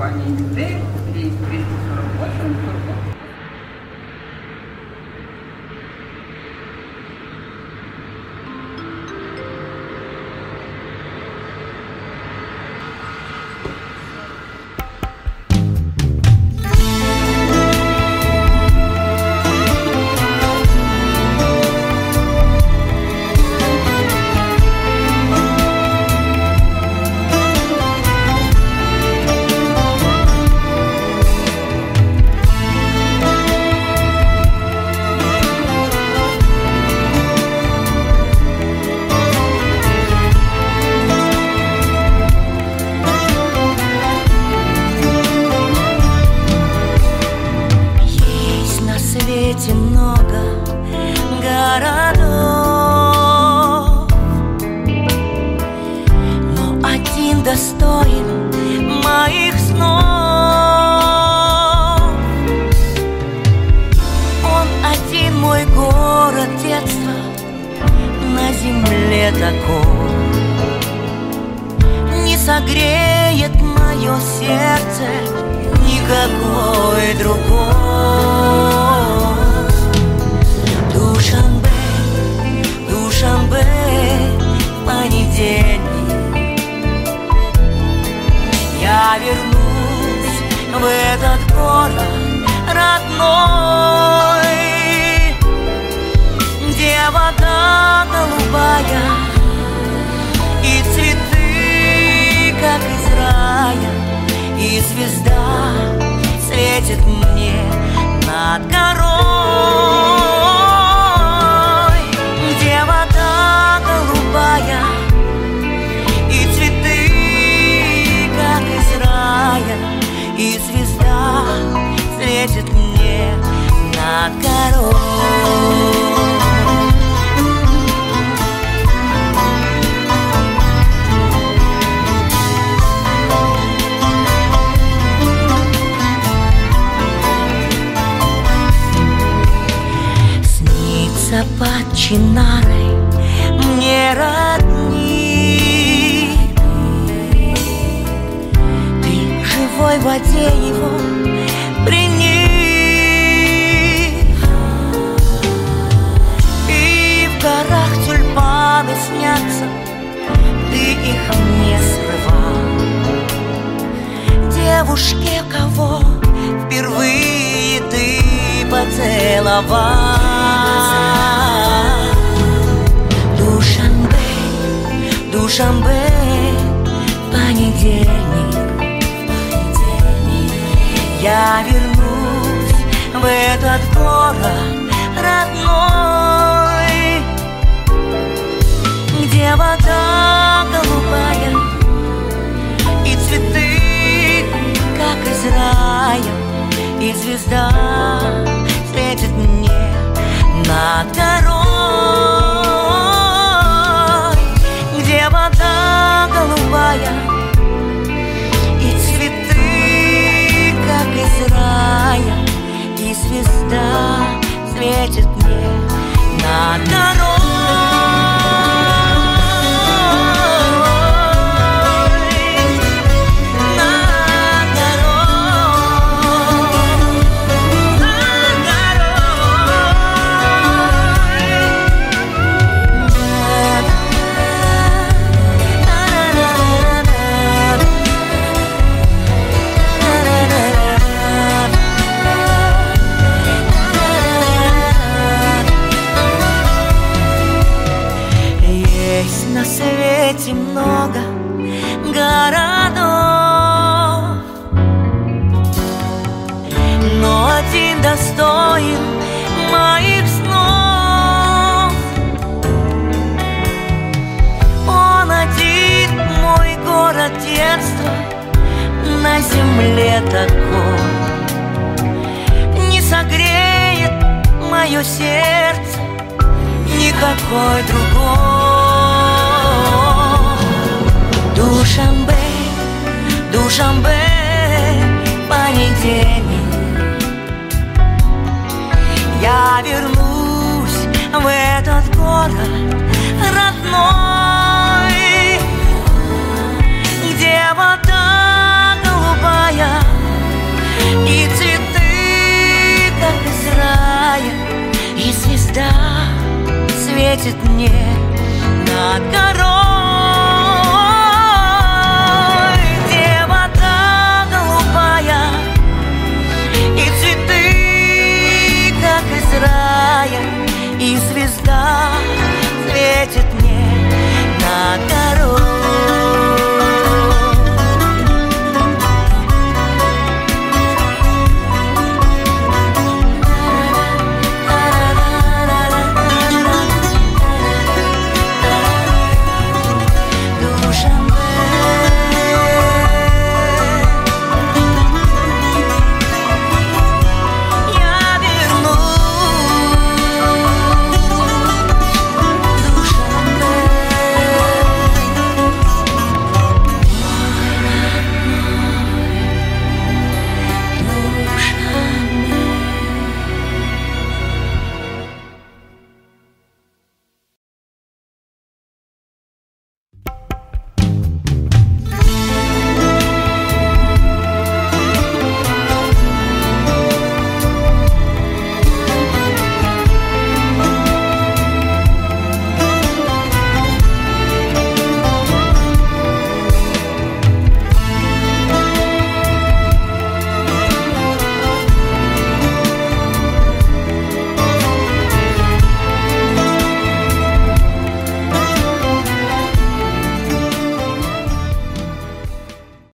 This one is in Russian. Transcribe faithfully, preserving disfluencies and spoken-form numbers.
компании Витек, рейс двести сорок восемь, Сургут. Много городов, но один достоин моих снов. Он один мой город детства на земле такой. Не согреет мое сердце никакой другой. Душанбе, понедельник, я вернусь в этот город родной, где вода голубая и цветы, как из рая, и звезда светит мне над горой, где вода голубая и цветы, как из рая, и звезда светит мне над горой. Под Чинарой мне родни, ты в живой воде его прими, и в горах тюльпаны снятся, ты их мне срывал. Девушке, кого впервые ты поцеловал. Душанбе, Душанбе, понедельник, я вернусь в этот город родной, где вода голубая и цветы, как из рая, и звезда светит мне над горой, где вода голубая и цветы, как из рая, и звезда светит мне над горой. На свете много городов, но один достоин моих снов. Он один мой город детства на земле такой. Не согреет мое сердце никакой другой. Душанбе, Душанбе, понедельник, я вернусь в этот город родной, где вода голубая из рая, и звезда светит мне над горой, где вода голубая и цветы, как из рая, и звезда светит мне над горой.